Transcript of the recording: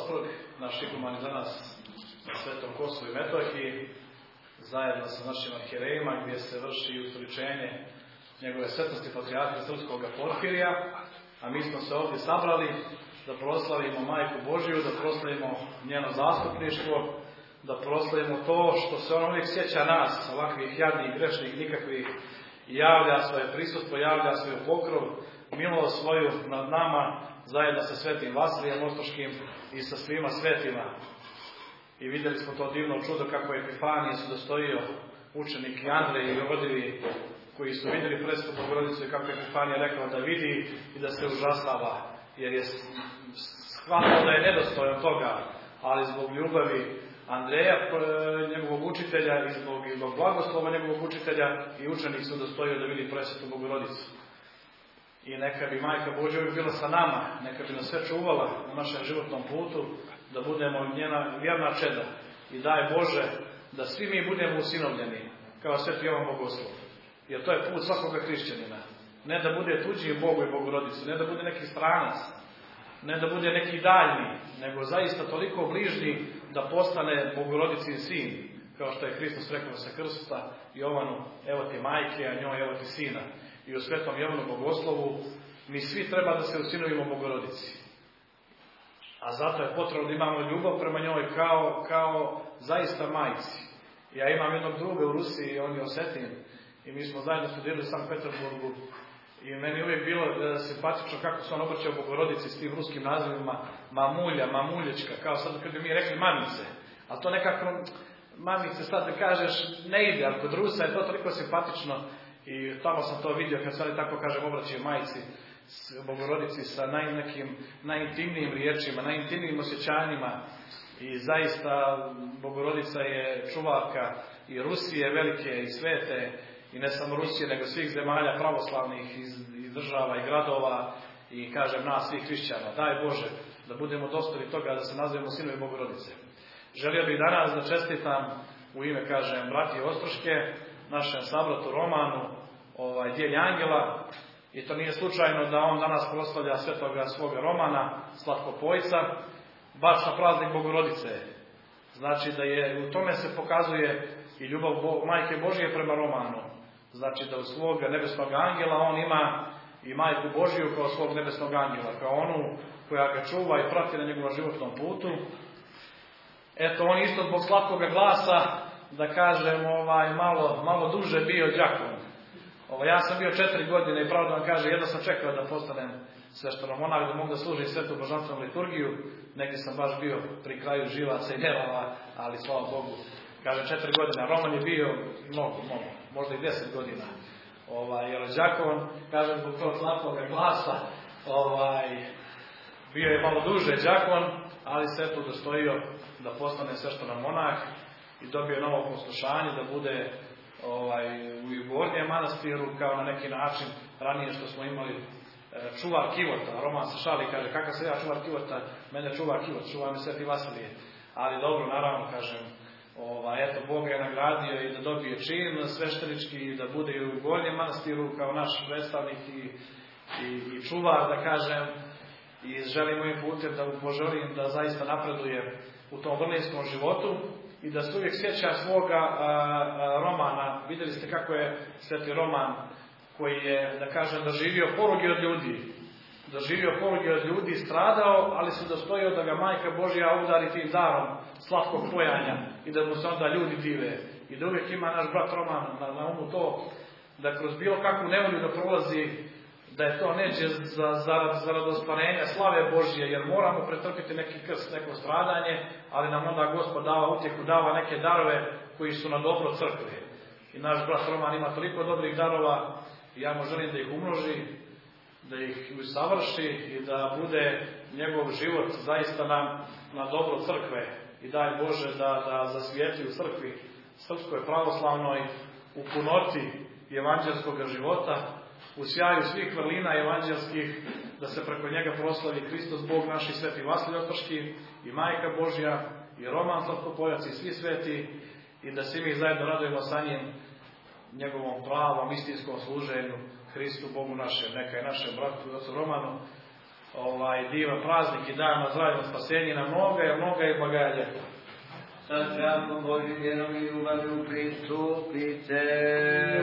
Ostrog, naš iguman je danas na Svetom Kosovu i Metohiji, zajedno sa našim arhijerejima, gdje se vrši ustoličenje njegove svetosti patrijarha srpskog Porfirija, a mi smo se ovdje sabrali da proslavimo Majku Božiju, da proslavimo njeno zastupništvo, da proslavimo to što se on uvijek sjeća nas, ovakvih jadnih, grešnih, nikakvih, javlja svoje prisustvo, javlja svoj pokrov, milost svoju nad nama, zajedno sa svetim Vasilijem Ostroškim i sa svima svetima. I vidjeli smo to divno čudo kako je Epifanije se dostojio učenik Andrej i Rodivi, koji su vidjeli presvetu Bogorodicu i kako je Epifanija rekao da vidi i da se užasava, jer je shvatio da je nedostojan toga, ali zbog ljubavi Andreja, njegovog učitelja, i zbog blagoslova njegovog učitelja, i učenik se udostojio da vidi presvetu Bogorodicu. I neka bi Majka Božja uvijek bila sa nama, neka bi nas sve čuvala na našem životnom putu, da budemo njena vjerna čeda. I daj Bože da svi mi budemo usinovljeni, kao Sveti Jovan Bogoslov. Jer to je put svakoga hrišćanina. Ne da bude tuđi Bogu i Bogorodicu, ne da bude neki stranac, ne da bude neki daljni, nego zaista toliko bližnji da postane Bogorodicin sin, kao što je Hristos rekao sa krsta Jovanu, evo ti majke, a njoj evo ti sina. I u Svetom Jovanu Bogoslovu mi svi treba da se usinovimo Bogorodici. A zato je potrebno da imamo ljubav prema njoj kao zaista majci. Ja imam jednog druga u Rusiji, on je Osetin, i mi smo zajedno studirali u Sankt Peterburgu. I meni uvijek bilo simpatično kako se on obraćao Bogorodici s tim ruskim nazivima mamulja, mamulječka, kao sad kad bi mi rekli mamice. Ali to nekako, mamice sad da kažeš, ne ide, ali kod Rusa je to toliko simpatično. I tamo sam to vidio kad se oni tako kažem obraćaju majci, Bogorodici sa najintimnijim riječima, najintimnijim osjećanjima. I zaista Bogorodica je čuvarka i Rusije velike i svete, i ne samo Rusije, nego svih zemalja pravoslavnih iz država i gradova, i kažem nas svih hrišćana. Daj Bože da budemo dostojni toga da se nazivamo sinovi Bogorodice. Želio bih danas da čestitam u ime, kažem, bratije Ostroške, našem sabratu Romanu, Djelj Angela, i to nije slučajno da on danas proslavlja svetoga svoga Romana, Slatkopojca, baš na praznik Bogorodice. Znači da je, u tome se pokazuje i ljubav Majke Božije prema Romanu. Znači da u svog nebesnog angela on ima i Majku Božiju kao svog nebesnog angela, kao onu koja ga čuva i prati na njegovom životnom putu. Eto, on isto zbog slatkoga glasa, da kažem, malo duže bio đakon. Ja sam bio 4 godine i pravo da vam kažem, jedno sam čekao da postanem sveštenomonah, da mogu da služim svetu božanstvenu liturgiju. Negdje sam baš bio pri kraju živaca i nerava, ali slava Bogu. Kažem, 4 godine. Roman je bio mnogo, možda i 10 godina. Jer đakon, kažem, zbog tog slatkoga glasa, bio je malo duže đakon, ali se eto udostojio da postane sveštenomonah i dobio novo poslušanje da bude u Gornjem manastiru, kao na neki način ranije što smo imali čuvar kivota. Roman se šali i kaže, kakav se ja čuvar kivota, mene čuvar kivot, čuva me Sveti Vasilije. Ali dobro, naravno, kažem, eto, Bog je nagradio i da dobije čin sveštenički i da bude i u Gornjem manastiru kao naš predstavnik i čuvar, da kažem, i želim ovim putem da mu poželim da zaista napreduje u tom vrlinskom životu i da se uvijek sjeća svoga Romana. Vidjeli ste kako je Sveti Roman, koji je, da kažem, doživio poruge od ljudi, stradao, ali se dostojio da ga Majka Božja udari tim darom slatkog pojanja i da mu se onda ljudi dive. I da uvijek ima naš brat Roman na umu to, da kroz bilo kakvu nevolju da prolazi, da je to neće zarad ostvarenja slave Božje, jer moramo pretrpiti neki krst, neko stradanje, ali nam onda Gospod dava utjehu, dava neke darove koji su na dobro crkve. I naš brat Roman ima toliko dobrih darova i ja mu želim da ih umnoži, da ih usavrši i da bude njegov život zaista na dobro crkve. I daj Bože da zasvijeti u crkvi srpskoj pravoslavnoj u punoti evanđelskog života, u sjaju svih vrlina evanđelskih, da se preko njega proslavi Hristos Bog naš i Sveti Vasilij Ostroški i Majka Božja i Roman Slatkopojac i svi sveti, i da svi mi zajedno radujemo sa njim njegovom pravom istinskom služenju Hristu Bogu našem. Neka je našem bratu i ocu Romanu divan praznik i dan na zdravljem spasenje na mnoga i blaga je ljeto. Sa strakom Božim vjerom i ljubavlju pristupite.